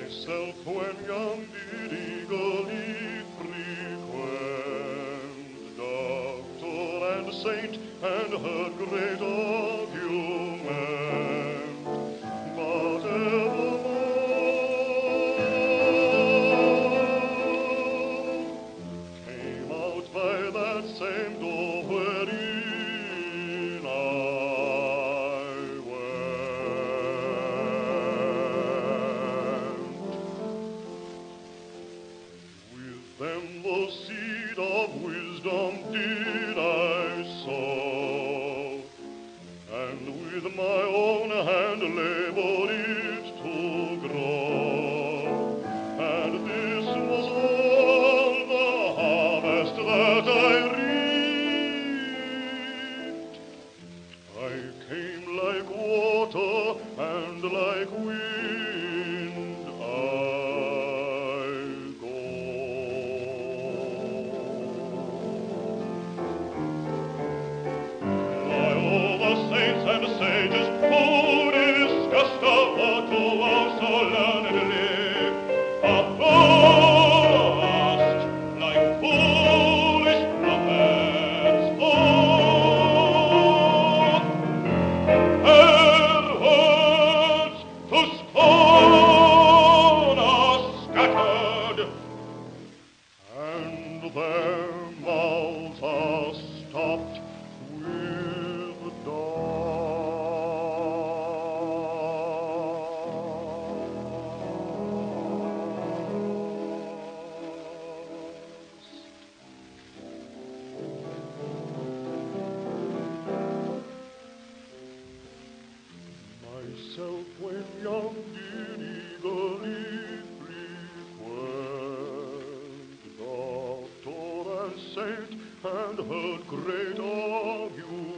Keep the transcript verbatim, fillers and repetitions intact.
Myself when young did eagerly frequent doctor and saint and heard great argument, but evermore came out by that same door wherein I Then the seed of wisdom did I sow, and with my own hand labored it to grow. And this was all the harvest that I reaped. I came like water and like wind I go. Saints and sages who discussed the motto so learnedly are lost like foolish prophets both. Their words to scorn are scattered, and their mouths are stopped with Myself when young did eagerly frequent doctor and saint and heard great argument.